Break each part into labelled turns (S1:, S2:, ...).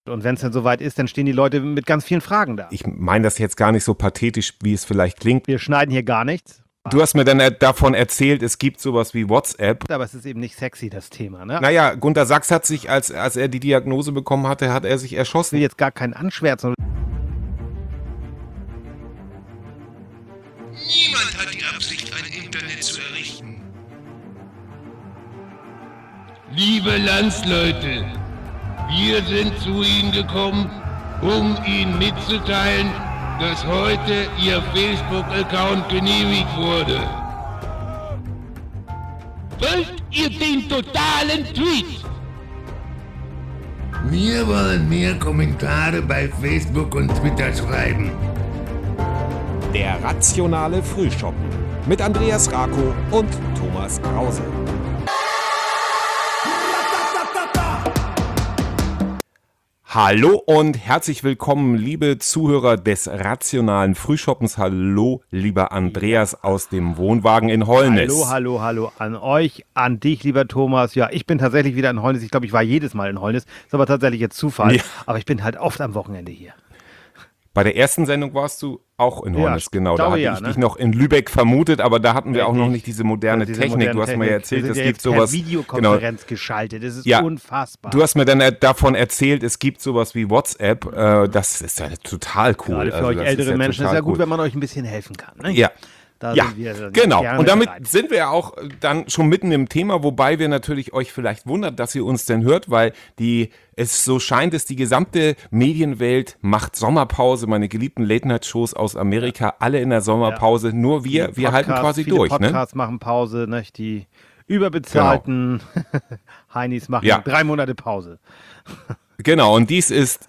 S1: Und wenn es dann soweit ist, dann stehen die Leute mit ganz vielen Fragen da.
S2: Ich meine das jetzt gar nicht so pathetisch, wie es vielleicht klingt.
S1: Wir schneiden hier gar nichts.
S2: Du hast mir dann davon erzählt, es gibt sowas wie WhatsApp.
S1: Aber es ist eben nicht sexy, das Thema, ne?
S2: Naja, Gunter Sachs hat sich, als er die Diagnose bekommen hatte, hat er sich
S1: Ich
S2: erschossen.
S1: will jetzt gar keinen anschwärzen.
S3: Niemand hat die Absicht, ein Internet zu errichten.
S4: Liebe Landsleute, wir sind zu Ihnen gekommen, um Ihnen mitzuteilen, dass heute Ihr Facebook-Account genehmigt wurde. Wollt ihr den totalen Tweet?
S3: Wir wollen mehr Kommentare bei Facebook und Twitter schreiben.
S5: Der rationale Frühschoppen mit Andreas Rako und Thomas Krause.
S2: Hallo und herzlich willkommen, liebe Zuhörer des rationalen Frühschoppens. Hallo, lieber Andreas aus dem Wohnwagen in Holnis.
S1: Hallo an euch, an dich, lieber Thomas. Ja, ich bin tatsächlich wieder in Holnis. Ich glaube, ich war jedes Mal in Holnis. Ist aber tatsächlich jetzt Zufall.
S2: Ja.
S1: Aber ich bin halt oft am Wochenende hier.
S2: Bei der ersten Sendung warst du auch in Holnis, genau. Da
S1: glaube,
S2: hatte ich dich noch in Lübeck vermutet, aber da hatten wir auch noch nicht diese moderne Technik. Du hast mir ja erzählt, es gibt sowas.
S1: Videokonferenz geschaltet. Das ist unfassbar.
S2: Du hast mir dann davon erzählt, es gibt sowas wie WhatsApp. Das ist ja total cool.
S1: Gerade für euch ältere Menschen ist ja gut, wenn man euch ein bisschen helfen kann. Ne?
S2: Ja.
S1: Da
S2: Ja,
S1: sind wir
S2: genau.
S1: gerne
S2: Und damit
S1: bereit.
S2: sind wir ja auch dann schon mitten im Thema, wobei wir natürlich euch vielleicht wundert, dass ihr uns denn hört, weil es so scheint, dass die gesamte Medienwelt macht Sommerpause. Meine geliebten Late-Night-Shows aus Amerika, alle in der Sommerpause. Nur wir halten quasi
S1: viele
S2: durch.
S1: Podcasts machen Pause, ne? Die überbezahlten Heinis machen 3 Monate Pause.
S2: Genau, und dies ist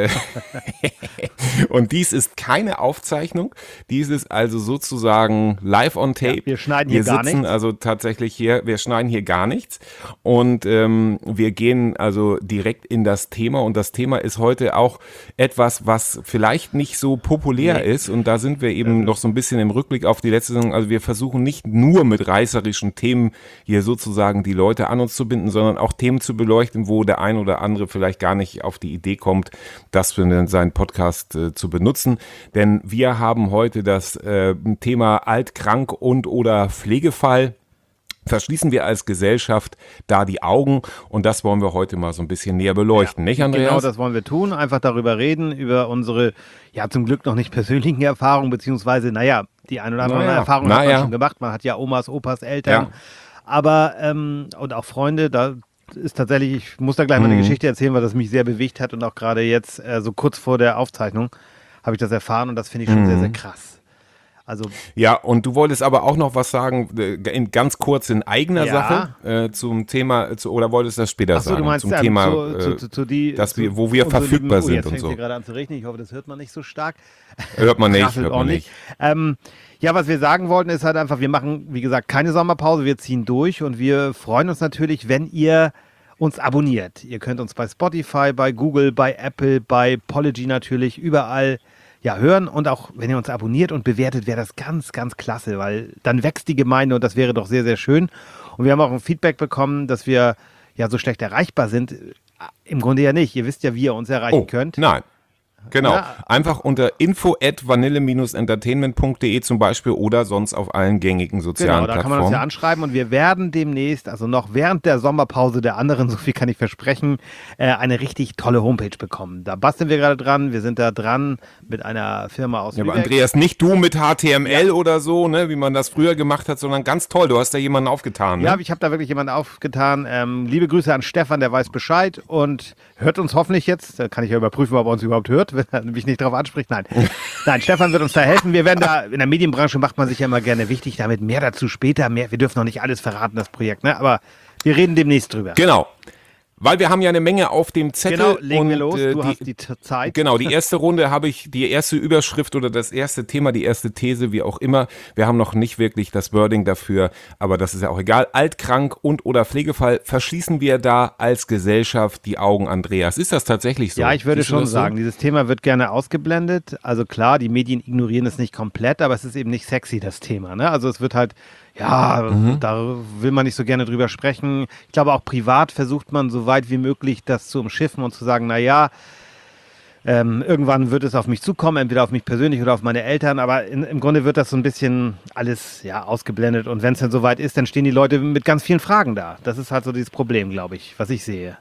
S2: keine Aufzeichnung. Dies ist also sozusagen live on tape.
S1: Ja, wir schneiden hier gar nichts.
S2: Also tatsächlich wir schneiden hier gar nichts. Und wir gehen also direkt in das Thema. Und das Thema ist heute auch etwas, was vielleicht nicht so populär ist. Und da sind wir eben noch so ein bisschen im Rückblick auf die letzte Saison. Also wir versuchen nicht nur mit reißerischen Themen hier sozusagen die Leute an uns zu binden, sondern auch Themen zu beleuchten, wo der ein oder andere vielleicht gar nicht auf die Idee kommt, das für seinen Podcast zu benutzen. Denn wir haben heute das Thema alt, krank und oder Pflegefall. Verschließen wir als Gesellschaft da die Augen und das wollen wir heute mal so ein bisschen näher beleuchten, nicht Andreas?
S1: Genau, das wollen wir tun, einfach darüber reden, über unsere, zum Glück noch nicht persönlichen Erfahrungen, beziehungsweise, die ein oder andere Erfahrung hat man schon gemacht, man hat ja Omas, Opas, Eltern, aber, und auch Freunde, da ist tatsächlich, ich muss da gleich mal eine Geschichte erzählen, weil das mich sehr bewegt hat und auch gerade jetzt, so kurz vor der Aufzeichnung, habe ich das erfahren und das finde ich schon sehr, sehr krass. Also,
S2: ja, und du wolltest aber auch noch was sagen, ganz kurz in eigener Sache zum Thema, oder wolltest du das später sagen?
S1: Du meinst
S2: zum Thema, wo wir verfügbar sind
S1: jetzt
S2: und so.
S1: Jetzt fängt gerade an zu regnen, ich hoffe, das hört man nicht so stark.
S2: Hört man nicht.
S1: Was wir sagen wollten, ist halt einfach, wir machen, wie gesagt, keine Sommerpause, wir ziehen durch und wir freuen uns natürlich, wenn ihr uns abonniert. Ihr könnt uns bei Spotify, bei Google, bei Apple, bei Podigy natürlich, überall hören und auch, wenn ihr uns abonniert und bewertet, wäre das ganz, ganz klasse, weil dann wächst die Gemeinde und das wäre doch sehr, sehr schön. Und wir haben auch ein Feedback bekommen, dass wir so schlecht erreichbar sind. Im Grunde ja nicht. Ihr wisst ja, wie ihr uns erreichen könnt.
S2: Nein. Genau, einfach unter info@vanilleminus-entertainment.de zum Beispiel oder sonst auf allen gängigen sozialen Plattformen.
S1: Genau, da kann man uns ja anschreiben und wir werden demnächst, also noch während der Sommerpause der anderen, so viel kann ich versprechen, eine richtig tolle Homepage bekommen. Da basteln wir gerade dran, wir sind da dran mit einer Firma aus
S2: aber
S1: Lübeck.
S2: Andreas, nicht du mit HTML oder so, ne, wie man das früher gemacht hat, sondern ganz toll, du hast da jemanden aufgetan. Ne?
S1: Ja, ich habe da wirklich jemanden aufgetan. Liebe Grüße an Stefan, der weiß Bescheid und hört uns hoffentlich jetzt, da kann ich ja überprüfen, ob er uns überhaupt hört, wenn er mich nicht darauf anspricht. Nein, Stefan wird uns da helfen. Wir werden da, in der Medienbranche macht man sich ja immer gerne wichtig, damit mehr dazu später, wir dürfen noch nicht alles verraten, das Projekt, ne? Aber wir reden demnächst drüber.
S2: Genau. Weil wir haben ja eine Menge auf dem Zettel.
S1: Genau, legen wir los,
S2: du
S1: hast die Zeit.
S2: Genau, die erste Runde habe ich, die erste Überschrift oder das erste Thema, die erste These, wie auch immer. Wir haben noch nicht wirklich das Wording dafür, aber das ist ja auch egal. Alt, krank und oder Pflegefall, verschließen wir da als Gesellschaft die Augen, Andreas? Ist das tatsächlich so?
S1: Ja, ich würde
S2: Siehst du
S1: schon
S2: das so?
S1: sagen, dieses Thema wird gerne ausgeblendet. Also klar, die Medien ignorieren es nicht komplett, aber es ist eben nicht sexy, das Thema, ne? Also es wird halt, da will man nicht so gerne drüber sprechen. Ich glaube, auch privat versucht man so weit wie möglich das zu umschiffen und zu sagen, Irgendwann wird es auf mich zukommen, entweder auf mich persönlich oder auf meine Eltern, aber im Grunde wird das so ein bisschen alles ausgeblendet und wenn es dann soweit ist, dann stehen die Leute mit ganz vielen Fragen da. Das ist halt so dieses Problem, glaube ich, was ich sehe.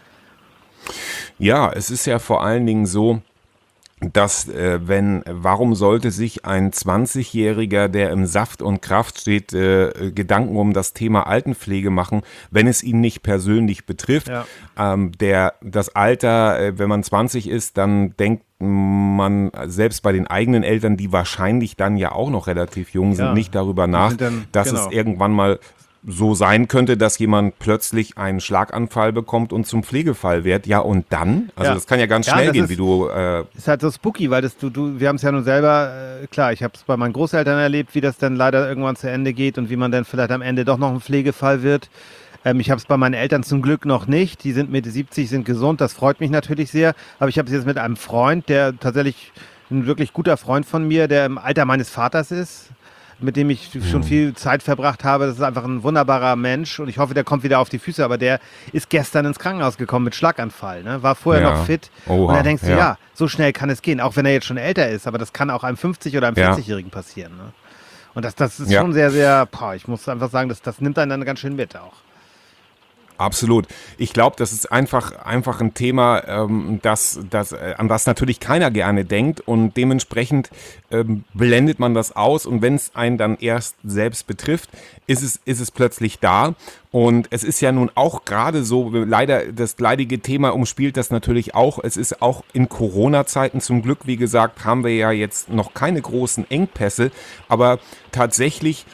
S2: Ja, es ist ja vor allen Dingen so, dass warum sollte sich ein 20-Jähriger, der im Saft und Kraft steht, Gedanken um das Thema Altenpflege machen, wenn es ihn nicht persönlich betrifft. Ja. Das Alter, wenn man 20 ist, dann denkt man selbst bei den eigenen Eltern, die wahrscheinlich dann ja auch noch relativ jung sind, nicht darüber nach, dass es irgendwann mal so sein könnte, dass jemand plötzlich einen Schlaganfall bekommt und zum Pflegefall wird. Ja, und dann? Also das kann ja ganz schnell gehen, wie du...
S1: Ist halt so spooky, weil wir haben es ja nun selber, klar, ich habe es bei meinen Großeltern erlebt, wie das dann leider irgendwann zu Ende geht und wie man dann vielleicht am Ende doch noch ein Pflegefall wird. Ich habe es bei meinen Eltern zum Glück noch nicht. Die sind Mitte 70, sind gesund, das freut mich natürlich sehr. Aber ich habe es jetzt mit einem Freund, der tatsächlich ein wirklich guter Freund von mir, der im Alter meines Vaters ist, mit dem ich schon viel Zeit verbracht habe. Das ist einfach ein wunderbarer Mensch und ich hoffe, der kommt wieder auf die Füße. Aber der ist gestern ins Krankenhaus gekommen mit Schlaganfall, ne? War vorher noch fit. Oha, und da denkst du, so schnell kann es gehen, auch wenn er jetzt schon älter ist. Aber das kann auch einem 50- oder einem 40-Jährigen passieren. Ne? Und das ist schon sehr, sehr, ich muss einfach sagen, das nimmt einen dann ganz schön mit auch.
S2: Absolut. Ich glaube, das ist einfach ein Thema, an das natürlich keiner gerne denkt und dementsprechend blendet man das aus und wenn es einen dann erst selbst betrifft, ist es plötzlich da und es ist ja nun auch gerade so, leider das leidige Thema umspielt das natürlich auch, es ist auch in Corona-Zeiten zum Glück, wie gesagt, haben wir ja jetzt noch keine großen Engpässe, aber tatsächlich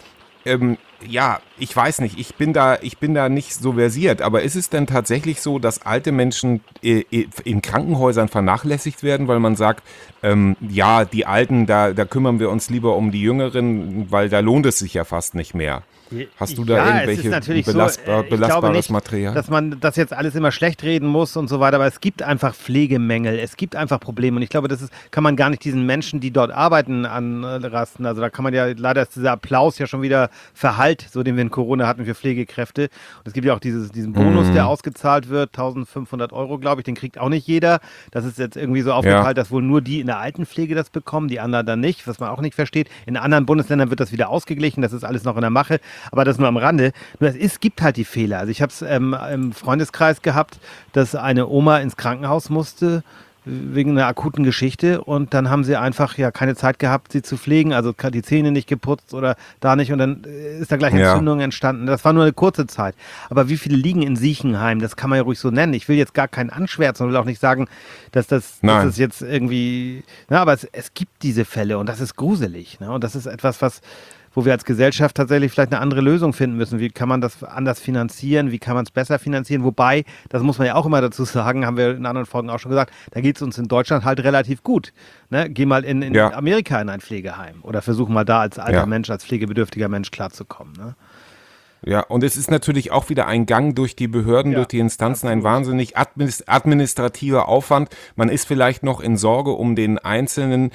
S2: ich weiß nicht, ich bin da nicht so versiert, aber ist es denn tatsächlich so, dass alte Menschen in Krankenhäusern vernachlässigt werden, weil man sagt, die Alten, da kümmern wir uns lieber um die Jüngeren, weil da lohnt es sich ja fast nicht mehr. Hast du da irgendwelche belastbares Material?
S1: Dass man das jetzt alles immer schlecht reden muss und so weiter, aber es gibt einfach Pflegemängel, es gibt einfach Probleme und ich glaube, kann man gar nicht diesen Menschen, die dort arbeiten, anrasten. Also da kann man ja, leider ist dieser Applaus ja schon wieder verhallt, so den wir in Corona hatten für Pflegekräfte. Und es gibt ja auch diesen Bonus, der ausgezahlt wird, 1.500 €, glaube ich, den kriegt auch nicht jeder. Das ist jetzt irgendwie so aufgeteilt, dass wohl nur die in der Altenpflege das bekommen, die anderen dann nicht, was man auch nicht versteht. In anderen Bundesländern wird das wieder ausgeglichen, das ist alles noch in der Mache. Aber das nur am Rande. Nur es gibt halt die Fehler. Also ich habe es im Freundeskreis gehabt, dass eine Oma ins Krankenhaus musste wegen einer akuten Geschichte und dann haben sie einfach keine Zeit gehabt, sie zu pflegen, also die Zähne nicht geputzt oder da nicht und dann ist da gleich Entzündung entstanden. Das war nur eine kurze Zeit. Aber wie viele liegen in Siechenheim? Das kann man ja ruhig so nennen. Ich will jetzt gar keinen anschwärzen und will auch nicht sagen, dass das jetzt irgendwie, aber es gibt diese Fälle und das ist gruselig. Ne? Und das ist etwas, wo wir als Gesellschaft tatsächlich vielleicht eine andere Lösung finden müssen. Wie kann man das anders finanzieren? Wie kann man es besser finanzieren? Wobei, das muss man ja auch immer dazu sagen, haben wir in anderen Folgen auch schon gesagt, da geht es uns in Deutschland halt relativ gut. Ne? Geh mal in Amerika in ein Pflegeheim oder versuch mal da als alter Mensch, als pflegebedürftiger Mensch klarzukommen. Ne?
S2: Ja, und es ist natürlich auch wieder ein Gang durch die Behörden, durch die Instanzen, ein wahnsinnig administrativer Aufwand. Man ist vielleicht noch in Sorge um den Einzelnen,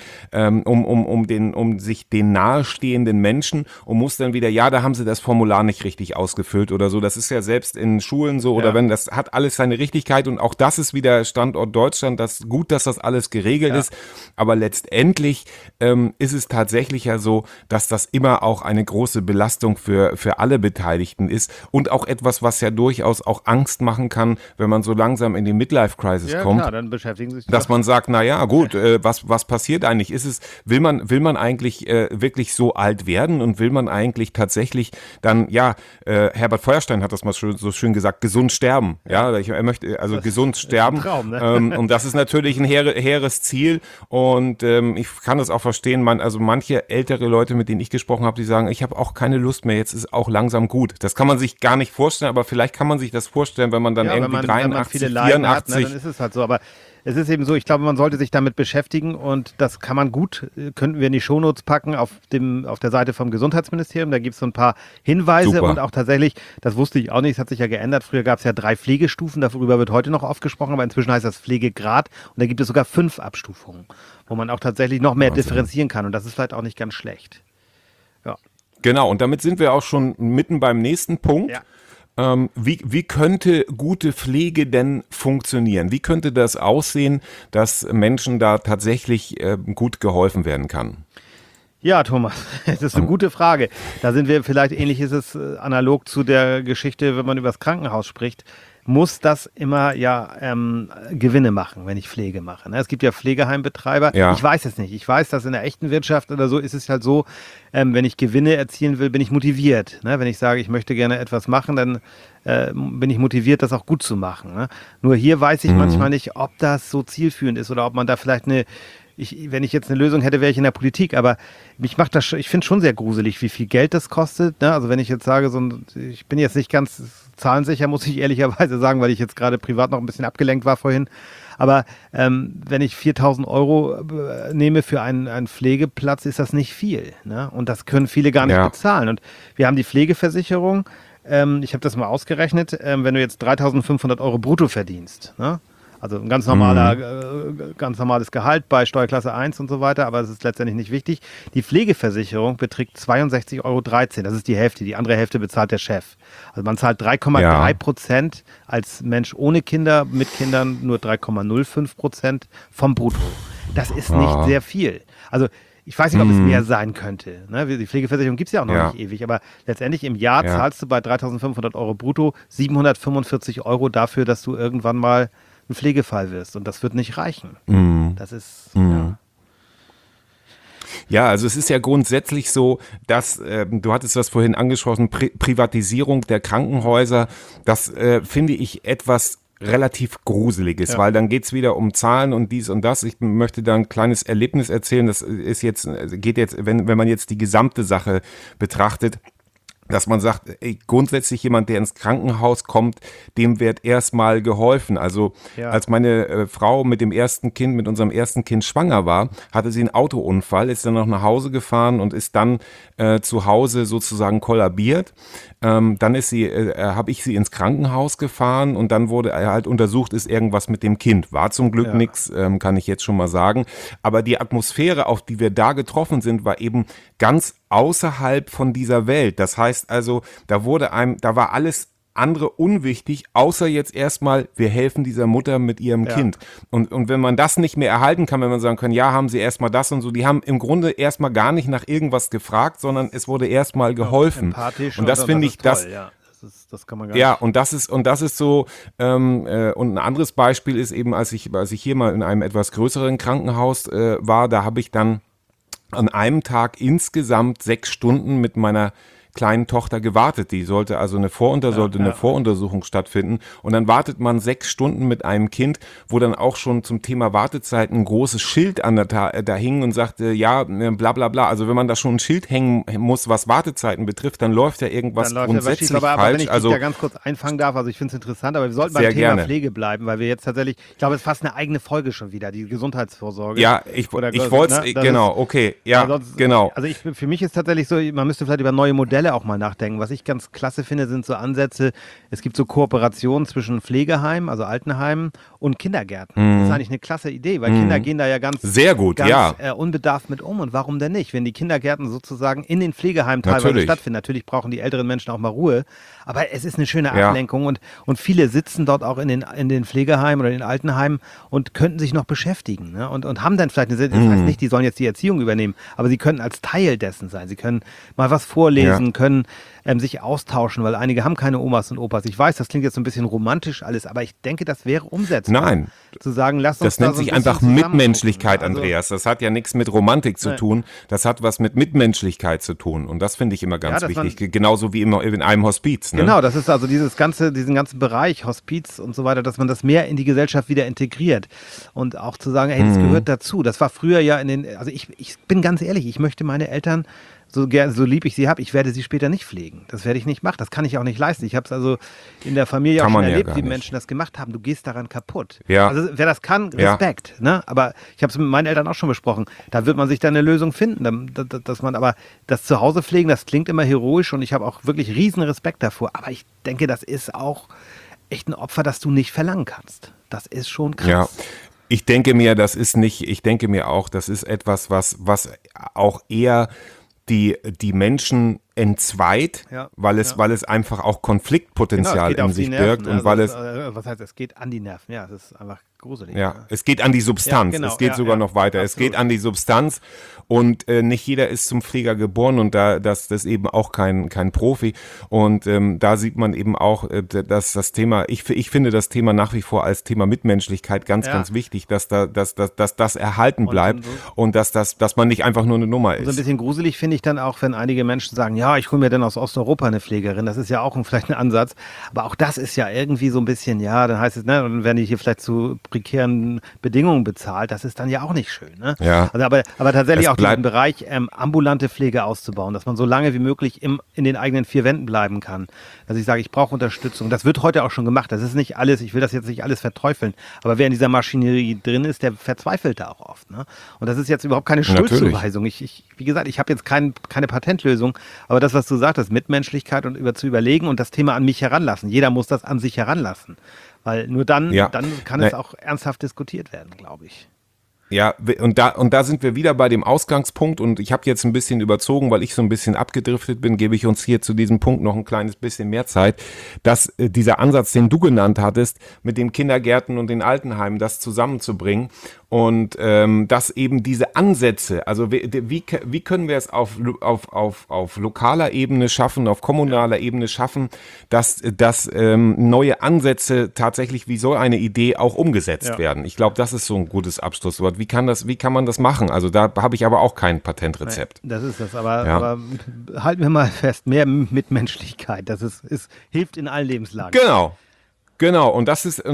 S2: um sich den nahestehenden Menschen und muss dann wieder, da haben sie das Formular nicht richtig ausgefüllt oder so. Das ist ja selbst in Schulen so oder wenn, das hat alles seine Richtigkeit und auch das ist wieder Standort Deutschland. Gut, dass das alles geregelt ist, aber letztendlich ist es tatsächlich ja so, dass das immer auch eine große Belastung für alle Beteiligten ist und auch etwas, was ja durchaus auch Angst machen kann, wenn man so langsam in die Midlife-Crisis kommt. Ja,
S1: dann beschäftigen sich
S2: dass man sagt, was passiert eigentlich? Will man eigentlich wirklich so alt werden und will man eigentlich tatsächlich dann, Herbert Feuerstein hat das mal so schön gesagt, gesund sterben. Ja, er möchte also gesund sterben.
S1: Ist ein Traum, ne?
S2: Und das ist natürlich ein hehres Ziel und ich kann das auch verstehen, manche ältere Leute, mit denen ich gesprochen habe, die sagen, ich habe auch keine Lust mehr, jetzt ist auch langsam gut. Das kann man sich gar nicht vorstellen, aber vielleicht kann man sich das vorstellen, wenn man dann irgendwie 83,
S1: viele
S2: 84...
S1: hat, ne, dann ist es halt so, aber es ist eben so, ich glaube, man sollte sich damit beschäftigen und das kann man gut, könnten wir in die Shownotes packen auf der Seite vom Gesundheitsministerium, da gibt es so ein paar Hinweise und auch tatsächlich, das wusste ich auch nicht, es hat sich ja geändert, früher gab es ja 3 Pflegestufen, darüber wird heute noch oft gesprochen, aber inzwischen heißt das Pflegegrad und da gibt es sogar 5 Abstufungen, wo man auch tatsächlich noch mehr differenzieren kann und das ist vielleicht auch nicht ganz schlecht. Ja.
S2: Genau, und damit sind wir auch schon mitten beim nächsten Punkt. Ja. Wie könnte gute Pflege denn funktionieren? Wie könnte das aussehen, dass Menschen da tatsächlich gut geholfen werden kann?
S1: Ja, Thomas, das ist eine gute Frage. Da sind wir vielleicht, ähnlich ist es analog zu der Geschichte, wenn man über das Krankenhaus spricht, muss das immer Gewinne machen, wenn ich Pflege mache. Ne? Es gibt ja Pflegeheimbetreiber.
S2: Ja.
S1: Ich weiß es nicht. Ich weiß, dass in der echten Wirtschaft oder so ist es halt so, wenn ich Gewinne erzielen will, bin ich motiviert. Ne? Wenn ich sage, ich möchte gerne etwas machen, dann bin ich motiviert, das auch gut zu machen. Ne? Nur hier weiß ich manchmal nicht, ob das so zielführend ist oder ob man da vielleicht wenn ich jetzt eine Lösung hätte, wäre ich in der Politik, aber ich finde es schon sehr gruselig, wie viel Geld das kostet. Ne? Also wenn ich jetzt sage, ich bin jetzt nicht ganz zahlensicher, muss ich ehrlicherweise sagen, weil ich jetzt gerade privat noch ein bisschen abgelenkt war vorhin. Aber wenn ich 4.000 Euro nehme für einen Pflegeplatz, ist das nicht viel. Ne? Und das können viele gar nicht bezahlen. Und wir haben die Pflegeversicherung. Ich habe das mal ausgerechnet. Wenn du jetzt 3.500 Euro brutto verdienst, ne? Also ein ganz normales Gehalt bei Steuerklasse 1 und so weiter, aber das ist letztendlich nicht wichtig. Die Pflegeversicherung beträgt 62,13 Euro. Das ist die Hälfte. Die andere Hälfte bezahlt der Chef. Also man zahlt 3,3% als Mensch ohne Kinder, mit Kindern nur 3,05% vom Brutto. Das ist nicht sehr viel. Also ich weiß nicht, ob es mehr sein könnte. Ne? Die Pflegeversicherung gibt es ja auch noch nicht ewig, aber letztendlich im Jahr zahlst du bei 3.500 Euro brutto 745 Euro dafür, dass du irgendwann mal ein Pflegefall wirst. Und das wird nicht reichen. Das ist,
S2: Ja, also es ist ja grundsätzlich so, dass, du hattest das vorhin angesprochen, Privatisierung der Krankenhäuser, das finde ich etwas relativ Gruseliges, weil dann geht's wieder um Zahlen und dies und das. Ich möchte da ein kleines Erlebnis erzählen, das geht jetzt, wenn man jetzt die gesamte Sache betrachtet, dass man sagt, grundsätzlich jemand, der ins Krankenhaus kommt, dem wird erstmal geholfen. Also als meine Frau mit unserem ersten Kind schwanger war, hatte sie einen Autounfall, ist dann noch nach Hause gefahren und ist dann zu Hause sozusagen kollabiert. Dann habe ich sie ins Krankenhaus gefahren und dann wurde halt untersucht, ist irgendwas mit dem Kind. War zum Glück nichts, kann ich jetzt schon mal sagen. Aber die Atmosphäre, auf die wir da getroffen sind, war eben ganz außerhalb von dieser Welt. Das heißt also, da war alles andere unwichtig, außer jetzt erstmal, wir helfen dieser Mutter mit ihrem Kind. Und wenn man das nicht mehr erhalten kann, wenn man sagen kann, ja, haben sie erstmal das und so, die haben im Grunde erstmal gar nicht nach irgendwas gefragt, sondern es wurde erstmal geholfen.
S1: Empathisch
S2: und das finde ich,
S1: das kann man gar nicht.
S2: Und das ist so, und ein anderes Beispiel ist eben, als ich hier mal in einem etwas größeren Krankenhaus war, da habe ich dann an einem Tag insgesamt 6 Stunden mit meiner kleinen Tochter gewartet. Die sollte also eine Voruntersuchung stattfinden. Und dann wartet man 6 Stunden mit einem Kind, wo dann auch schon zum Thema Wartezeit ein großes Schild da hing und sagte, bla bla bla. Also wenn man da schon ein Schild hängen muss, was Wartezeiten betrifft, dann läuft ja irgendwas grundsätzlich falsch.
S1: Aber wenn ich dich da ganz kurz einfangen darf, also ich finde es interessant, aber wir sollten beim Thema Pflege bleiben, weil wir jetzt tatsächlich, ich glaube, es ist fast eine eigene Folge schon wieder, die Gesundheitsvorsorge.
S2: Ja, ich wollte es, genau, okay, ja, sonst, genau.
S1: Also für mich ist tatsächlich so, man müsste vielleicht über neue Modelle auch mal nachdenken. Was ich ganz klasse finde, sind so Ansätze, es gibt so Kooperationen zwischen Pflegeheimen, also Altenheimen und Kindergärten. Das ist eigentlich eine klasse Idee, weil Kinder gehen da ja ganz unbedarft mit um. Und warum denn nicht? Wenn die Kindergärten sozusagen in den Pflegeheimen teilweise stattfinden. Natürlich brauchen die älteren Menschen auch mal Ruhe, aber es ist eine schöne Ablenkung und viele sitzen dort auch in den Pflegeheimen oder in den Altenheimen und könnten sich noch beschäftigen, ne? Und haben dann vielleicht das heißt nicht, die sollen jetzt die Erziehung übernehmen, aber sie können als Teil dessen sein. Sie können mal was vorlesen, können sich austauschen, weil einige haben keine Omas und Opas. Ich weiß, das klingt jetzt so ein bisschen romantisch alles, aber ich denke, das wäre umsetzbar.
S2: Nein.
S1: Zu sagen, lass uns
S2: das nennt
S1: so ein
S2: sich einfach
S1: bisschen
S2: Mitmenschlichkeit,
S1: also,
S2: Andreas. Das hat ja nichts mit Romantik zu tun. Das hat was mit Mitmenschlichkeit zu tun. Und das finde ich immer ganz wichtig. Genauso wie immer in einem Hospiz. Ne?
S1: Genau, das ist also diesen ganzen Bereich Hospiz und so weiter, dass man das mehr in die Gesellschaft wieder integriert. Und auch zu sagen, hey, das gehört dazu. Das war früher ja also ich bin ganz ehrlich, ich möchte meine Eltern so lieb ich sie habe, ich werde sie später nicht pflegen. Das werde ich nicht machen. Das kann ich auch nicht leisten. Ich habe es also in der Familie auch schon erlebt, wie Menschen das gemacht haben. Du gehst daran kaputt. Ja. Also wer das kann, Respekt. Ja. Ne? Aber ich habe es mit meinen Eltern auch schon besprochen. Da wird man sich dann eine Lösung finden. Aber das Zuhause pflegen, das klingt immer heroisch und ich habe auch wirklich riesen Respekt davor. Aber ich denke, das ist auch echt ein Opfer, das du nicht verlangen kannst. Das ist schon krass.
S2: Ja. Ich denke mir auch, das ist etwas, was auch eher die Menschen entzweit,
S1: Ja,
S2: weil es einfach auch Konfliktpotenzial
S1: geht auf
S2: in
S1: die
S2: sich
S1: Nerven,
S2: birgt und
S1: also
S2: weil es
S1: was heißt, es geht an die Nerven, ja, es ist einfach gruselig.
S2: ja, es geht an die Substanz.
S1: Ja, genau,
S2: Es geht
S1: ja,
S2: sogar
S1: ja,
S2: noch weiter. Es
S1: absolut.
S2: geht an die Substanz und nicht jeder ist zum Pfleger geboren und das ist eben auch kein Profi. Und da sieht man eben auch, dass das Thema, ich finde das Thema nach wie vor als Thema Mitmenschlichkeit ganz,
S1: Ja.
S2: ganz wichtig, dass das erhalten bleibt
S1: und
S2: und dass man nicht einfach nur eine Nummer
S1: So ein
S2: ist.
S1: bisschen gruselig finde ich dann auch, wenn einige Menschen sagen, ja, ich hole mir dann aus Osteuropa eine Pflegerin. Das ist ja auch vielleicht ein Ansatz. Aber auch das ist ja irgendwie so ein bisschen, ja, dann heißt es, ne, dann werden die hier vielleicht zu prekären Bedingungen bezahlt. Das ist dann ja auch nicht schön. Ne?
S2: Ja.
S1: Also aber tatsächlich
S2: Es
S1: auch diesen
S2: bleibt-
S1: Bereich ambulante Pflege auszubauen, dass man so lange wie möglich in den eigenen vier Wänden bleiben kann. Dass ich sage, ich brauche Unterstützung. Das wird heute auch schon gemacht. Das ist nicht alles, ich will das jetzt nicht alles verteufeln. Aber wer in dieser Maschinerie drin ist, der verzweifelt da auch oft. Ne? Und das ist jetzt überhaupt keine Schuldzuweisung. Wie gesagt, ich habe jetzt keine Patentlösung, aber das, was du sagtest, Mitmenschlichkeit und zu überlegen und das Thema an mich heranlassen. Jeder muss das an sich heranlassen, weil nur dann kann es auch ernsthaft diskutiert werden, glaube ich.
S2: Ja, und da sind wir wieder bei dem Ausgangspunkt und ich habe jetzt ein bisschen überzogen, weil ich so ein bisschen abgedriftet bin, gebe ich uns hier zu diesem Punkt noch ein kleines bisschen mehr Zeit, dass dieser Ansatz, den du genannt hattest, mit den Kindergärten und den Altenheimen, das zusammenzubringen und dass eben diese Ansätze, also wie können wir es auf lokaler Ebene schaffen, auf kommunaler Ebene schaffen, dass neue Ansätze tatsächlich wie so eine Idee auch umgesetzt werden. Ich glaube, das ist so ein gutes Abschlusswort. Wie kann man das machen? Also da habe ich aber auch kein Patentrezept.
S1: Nee, das ist das, aber halten wir mal fest, mehr Mitmenschlichkeit, das hilft in allen Lebenslagen.
S2: Genau, und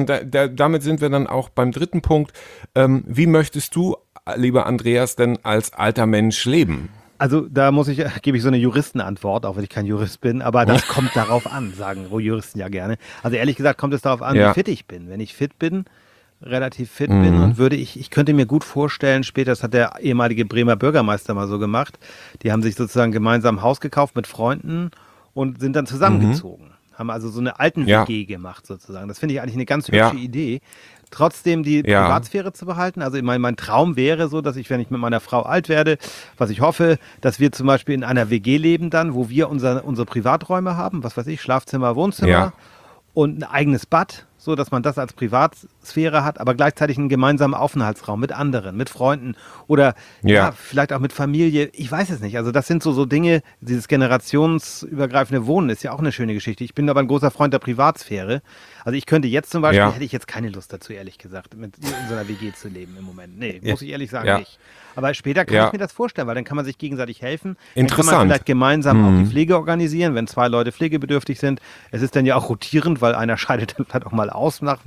S2: damit sind wir dann auch beim dritten Punkt. Wie möchtest du, lieber Andreas, denn als alter Mensch leben?
S1: Also da gebe ich so eine Juristenantwort, auch wenn ich kein Jurist bin, aber das kommt darauf an, sagen Juristen ja gerne. Also ehrlich gesagt kommt es darauf an, wie fit ich bin. Wenn ich fit bin, relativ fit bin und ich könnte mir gut vorstellen, später, das hat der ehemalige Bremer Bürgermeister mal so gemacht, die haben sich sozusagen gemeinsam ein Haus gekauft mit Freunden und sind dann zusammengezogen. Haben also so eine Alten-WG gemacht sozusagen. Das finde ich eigentlich eine ganz hübsche Idee. Trotzdem die Privatsphäre zu behalten. Also mein Traum wäre so, dass ich, wenn ich mit meiner Frau alt werde, was ich hoffe, dass wir zum Beispiel in einer WG leben dann, wo wir unsere Privaträume haben, was weiß ich, Schlafzimmer, Wohnzimmer und ein eigenes Bad, so dass man das als Privatsphäre hat, aber gleichzeitig einen gemeinsamen Aufenthaltsraum mit anderen, mit Freunden oder vielleicht auch mit Familie. Ich weiß es nicht. Also das sind so Dinge, dieses generationsübergreifende Wohnen ist ja auch eine schöne Geschichte. Ich bin aber ein großer Freund der Privatsphäre. Also ich könnte jetzt zum Beispiel, hätte ich jetzt keine Lust dazu, ehrlich gesagt, in so einer WG zu leben im Moment. Nee, muss ich ehrlich sagen, nicht. Aber später kann ich mir das vorstellen, weil dann kann man sich gegenseitig helfen. Dann kann man vielleicht gemeinsam auch die Pflege organisieren, wenn 2 Leute pflegebedürftig sind. Es ist dann ja auch rotierend, weil einer scheidet dann vielleicht auch mal aus klingt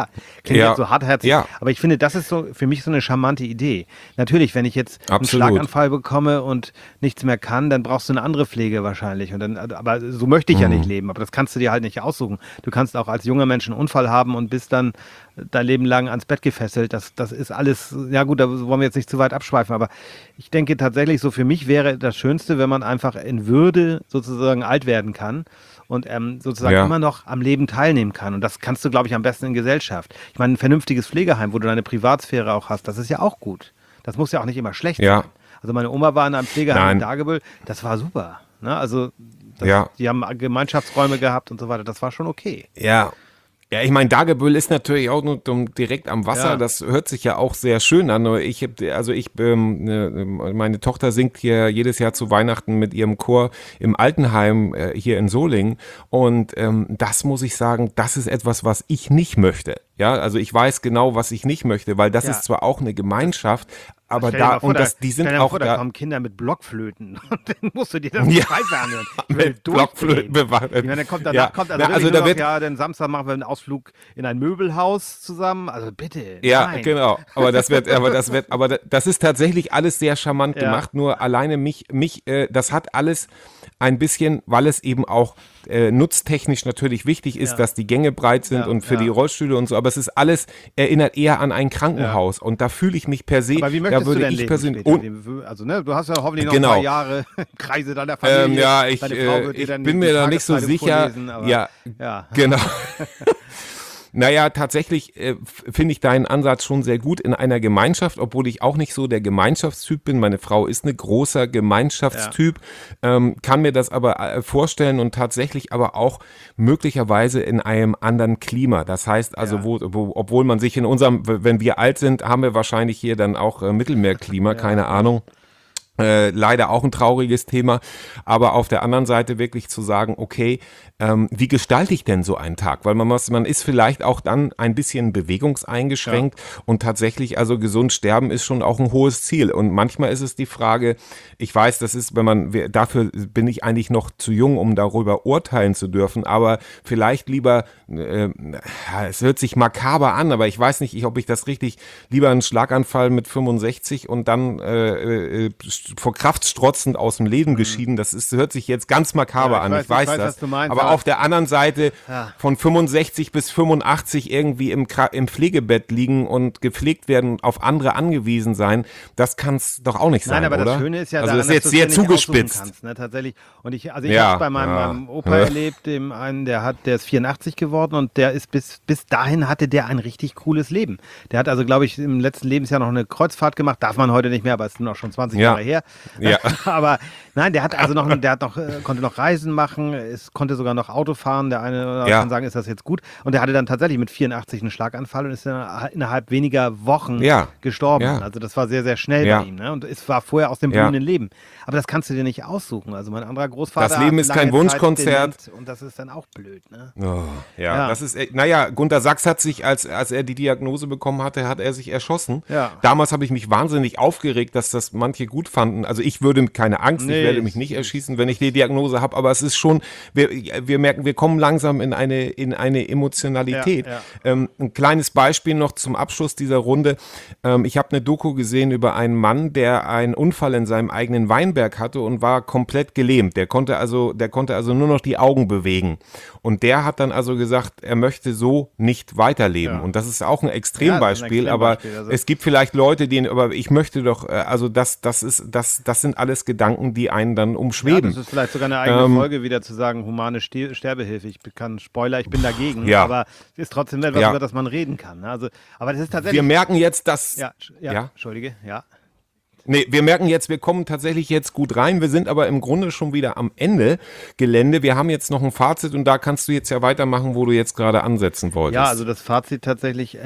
S1: jetzt so hartherzig. Aber ich finde, das ist so für mich so eine charmante Idee. Natürlich, wenn ich jetzt einen Schlaganfall bekomme und nichts mehr kann, dann brauchst du eine andere Pflege wahrscheinlich. Aber so möchte ich ja nicht leben. Aber das kannst du dir halt nicht aussuchen. Du kannst auch als junger Mensch einen Unfall haben und bist dann dein Leben lang ans Bett gefesselt. Das ist alles, ja gut, da wollen wir jetzt nicht zu weit abschweifen, aber ich denke tatsächlich so, für mich wäre das Schönste, wenn man einfach in Würde sozusagen alt werden kann und sozusagen immer noch am Leben teilnehmen kann. Und das kannst du, glaube ich, am besten in Gesellschaft. Ich meine, ein vernünftiges Pflegeheim, wo du deine Privatsphäre auch hast, das ist ja auch gut. Das muss ja auch nicht immer schlecht sein. Also meine Oma war in einem Pflegeheim in Dagebüll, das war super. Ne? Also die haben Gemeinschaftsräume gehabt und so weiter, das war schon okay.
S2: Ja, ich meine, Dagebüll ist natürlich auch nur direkt am Wasser. Das hört sich ja auch sehr schön an. Meine Tochter singt hier jedes Jahr zu Weihnachten mit ihrem Chor im Altenheim hier in Solingen. Und das muss ich sagen, das ist etwas, was ich nicht möchte. Ja, also ich weiß genau, was ich nicht möchte, weil das ist zwar auch eine Gemeinschaft, aber die sind auch
S1: da. Da kommen Kinder mit Blockflöten und dann musst du dir das Preise anhören.
S2: Mit Blockflöten bewacht.
S1: Ich meine, den Samstag machen wir einen Ausflug in ein Möbelhaus zusammen. Also bitte.
S2: Ja, genau. Aber das ist tatsächlich alles sehr charmant gemacht. Nur alleine das hat alles ein bisschen, weil es eben auch nutztechnisch natürlich wichtig ist, dass die Gänge breit sind und für die Rollstühle und so, aber es ist alles, erinnert eher an ein Krankenhaus und da fühle ich mich per se,
S1: aber wie möchtest du denn leben später? Also du hast ja hoffentlich noch ein paar Jahre Kreise deiner Familie.
S2: Ich bin mir da nicht so sicher.
S1: Vorlesen,
S2: genau. Naja, tatsächlich finde ich deinen Ansatz schon sehr gut in einer Gemeinschaft, obwohl ich auch nicht so der Gemeinschaftstyp bin. Meine Frau ist ein großer Gemeinschaftstyp, kann mir das aber vorstellen und tatsächlich aber auch möglicherweise in einem anderen Klima. Das heißt also, obwohl man sich in unserem, wenn wir alt sind, haben wir wahrscheinlich hier dann auch Mittelmeerklima, keine Ahnung. Leider auch ein trauriges Thema, aber auf der anderen Seite wirklich zu sagen, okay, wie gestalte ich denn so einen Tag? Weil man ist vielleicht auch dann ein bisschen bewegungseingeschränkt und tatsächlich, also gesund sterben ist schon auch ein hohes Ziel. Und manchmal ist es die Frage, ich weiß, das ist, dafür bin ich eigentlich noch zu jung, um darüber urteilen zu dürfen, aber vielleicht lieber, es hört sich makaber an, aber ich weiß nicht, ob ich das richtig, lieber einen Schlaganfall mit 65 und dann vor Kraft strotzend aus dem Leben geschieden, hört sich jetzt ganz makaber an, ich weiß das,
S1: was du meinst,
S2: aber auf der anderen Seite von 65 bis 85 irgendwie im Pflegebett liegen und gepflegt werden und auf andere angewiesen sein, das kann es doch auch nicht sein,
S1: aber
S2: oder?
S1: das Schöne ist ja
S2: also
S1: daran,
S2: das ist jetzt
S1: dass
S2: sehr
S1: du es dir nicht
S2: zugespitzt.
S1: aussuchen kannst, ne, tatsächlich. Und ich habe bei meinem Opa erlebt, der ist 84 geworden und der ist bis dahin hatte der ein richtig cooles Leben. Der hat also, glaube ich, im letzten Lebensjahr noch eine Kreuzfahrt gemacht, darf man heute nicht mehr, aber es sind auch schon 20 Jahre her.
S2: Ja.
S1: Aber nein, konnte noch Reisen machen, konnte sogar noch Auto fahren. Der eine kann sagen, ist das jetzt gut? Und der hatte dann tatsächlich mit 84 einen Schlaganfall und ist dann innerhalb weniger Wochen gestorben.
S2: Ja.
S1: Also das war sehr, sehr schnell bei ihm. Ne? Und es war vorher aus dem blühenden Leben. Aber das kannst du dir nicht aussuchen. Also mein anderer Großvater
S2: Das Leben ist kein Wunschkonzert.
S1: Und das ist dann auch blöd. Ne?
S2: Das ist, Gunter Sachs hat sich, als er die Diagnose bekommen hatte, hat er sich erschossen.
S1: Ja.
S2: Damals habe ich mich wahnsinnig aufgeregt, dass das manche gut fanden. Also ich würde keine Angst, ich werde mich nicht erschießen, wenn ich die Diagnose habe, aber es ist schon, wir merken, wir kommen langsam in eine Emotionalität. Ein kleines Beispiel noch zum Abschluss dieser Runde. Ich habe eine Doku gesehen über einen Mann, der einen Unfall in seinem eigenen Weinberg hatte und war komplett gelähmt. Der konnte also nur noch die Augen bewegen. Und der hat dann also gesagt, er möchte so nicht weiterleben. Und das ist auch ein Extrembeispiel, aber es gibt vielleicht Leute, aber ich möchte doch, also das sind alles Gedanken, die einen dann umschweben.
S1: Ja, das ist vielleicht sogar eine eigene Folge, wieder zu sagen, humane Sterbehilfe. Ich bin dagegen, aber es ist trotzdem etwas, über das man reden kann. Also, aber das ist tatsächlich.
S2: Wir merken jetzt, dass.
S1: Entschuldige,
S2: Nee, wir merken jetzt, wir kommen tatsächlich jetzt gut rein. Wir sind aber im Grunde schon wieder am Ende Gelände. Wir haben jetzt noch ein Fazit und da kannst du jetzt ja weitermachen, wo du jetzt gerade ansetzen wolltest.
S1: Ja, also das Fazit tatsächlich,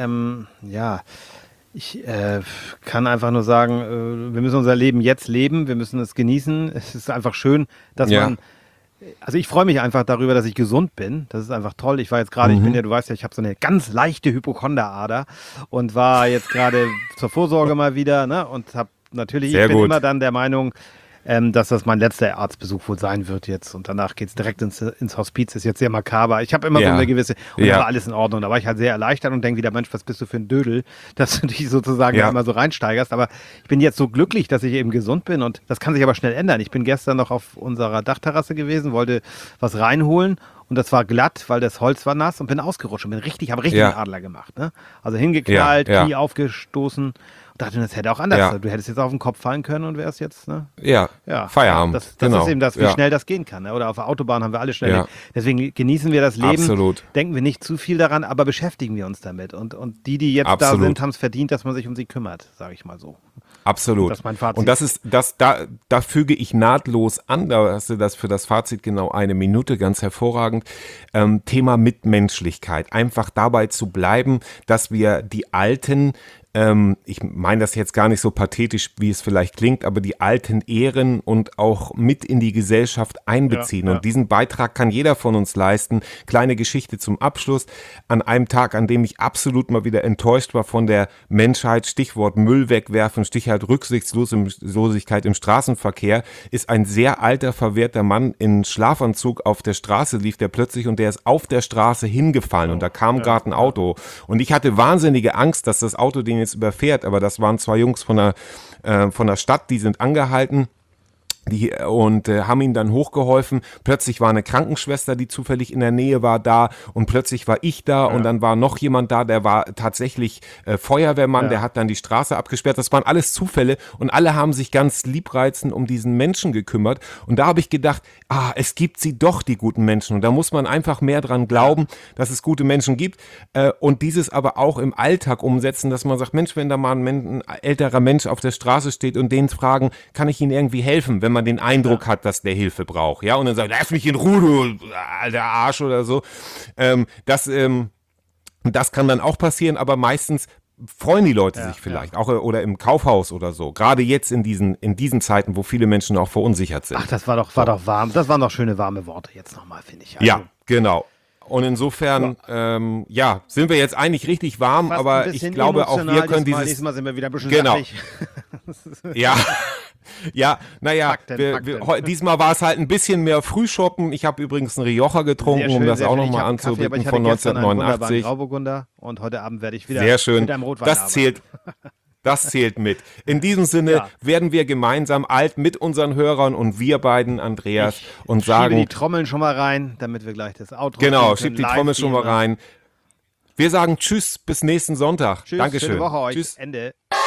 S1: ich kann einfach nur sagen, wir müssen unser Leben jetzt leben, wir müssen es genießen. Es ist einfach schön, dass man. Also ich freue mich einfach darüber, dass ich gesund bin. Das ist einfach toll. Ich war jetzt gerade, du weißt ja, ich habe so eine ganz leichte Hypochonderader und war jetzt gerade zur Vorsorge mal wieder, ne, und habe natürlich, ich bin immer dann der Meinung, dass das mein letzter Arztbesuch wohl sein wird jetzt und danach geht es direkt ins Hospiz, ist jetzt sehr makaber. Ich habe immer so eine gewisse, und da war alles in Ordnung, da war ich halt sehr erleichtert und denke wieder, Mensch, was bist du für ein Dödel, dass du dich sozusagen immer so reinsteigerst, aber ich bin jetzt so glücklich, dass ich eben gesund bin und das kann sich aber schnell ändern. Ich bin gestern noch auf unserer Dachterrasse gewesen, wollte was reinholen und das war glatt, weil das Holz war nass und bin ausgerutscht und habe richtig einen Adler gemacht. Ne? Also hingeknallt, Knie aufgestoßen. Dachte, das hätte auch anders. Du hättest jetzt auf den Kopf fallen können und wärst jetzt, ne?
S2: Ja, Feierabend.
S1: Das ist eben das, wie schnell das gehen kann. Ne? Oder auf der Autobahn haben wir alle schnell. Deswegen genießen wir das Leben.
S2: Absolut.
S1: Denken wir nicht zu viel daran, aber beschäftigen wir uns damit. Und die jetzt da sind, haben es verdient, dass man sich um sie kümmert, sage ich mal so.
S2: Absolut.
S1: Das ist mein Fazit.
S2: Und da füge ich nahtlos an, da hast du das für das Fazit genau 1 Minute, ganz hervorragend. Thema Mitmenschlichkeit. Einfach dabei zu bleiben, dass wir die Alten, ich meine das jetzt gar nicht so pathetisch, wie es vielleicht klingt, aber die Alten ehren und auch mit in die Gesellschaft einbeziehen. Und diesen Beitrag kann jeder von uns leisten. Kleine Geschichte zum Abschluss. An einem Tag, an dem ich absolut mal wieder enttäuscht war von der Menschheit, Stichwort Müll wegwerfen, Stichwort Rücksichtslosigkeit im Straßenverkehr, ist ein sehr alter, verwehrter Mann in Schlafanzug auf der Straße, lief der plötzlich und der ist auf der Straße hingefallen und da kam gerade ein Auto. Und ich hatte wahnsinnige Angst, dass das Auto den jetzt überfährt, aber das waren 2 Jungs von der Stadt, die sind angehalten Und haben ihn dann hochgeholfen. Plötzlich war eine Krankenschwester, die zufällig in der Nähe war, da und plötzlich war ich da und dann war noch jemand da, der war tatsächlich Feuerwehrmann, der hat dann die Straße abgesperrt. Das waren alles Zufälle und alle haben sich ganz liebreizend um diesen Menschen gekümmert und da habe ich gedacht, es gibt sie doch, die guten Menschen und da muss man einfach mehr dran glauben, dass es gute Menschen gibt und dieses aber auch im Alltag umsetzen, dass man sagt, Mensch, wenn da mal ein älterer Mensch auf der Straße steht und den fragen, kann ich Ihnen irgendwie helfen, wenn man den Eindruck hat, dass der Hilfe braucht, ja, und dann sagt, lass mich in Ruhe, du alter Arsch oder so. Das kann dann auch passieren, aber meistens freuen die Leute sich vielleicht, auch oder im Kaufhaus oder so. Gerade jetzt in diesen Zeiten, wo viele Menschen auch verunsichert sind.
S1: Ach, das war doch warm. Das waren doch schöne warme Worte jetzt nochmal, finde ich. Also,
S2: ja, genau. Und insofern, sind wir jetzt eigentlich richtig warm, aber ich glaube auch wir können dieses...
S1: Nächstes Mal sind wir wieder ein bisschen
S2: genau.
S1: sachlich.
S2: Ja, naja, diesmal war es halt ein bisschen mehr Frühschoppen. Ich habe übrigens einen Rioja getrunken,
S1: Sehr schön,
S2: um das
S1: sehr
S2: auch
S1: schön.
S2: nochmal anzubieten von 1989.
S1: Grauburgunder und heute Abend werde ich wieder
S2: sehr schön.
S1: mit einem Rotwein
S2: Das zählt mit. In diesem Sinne werden wir gemeinsam alt mit unseren Hörern und wir beiden, Andreas, und sagen...
S1: Schiebe die Trommeln schon mal rein, damit wir gleich das Outro
S2: Genau, schieb die Trommel schon mal rein. Wir sagen Tschüss, bis nächsten Sonntag.
S1: Tschüss,
S2: Dankeschön.
S1: schöne Woche euch.
S2: Tschüss.
S1: Ende.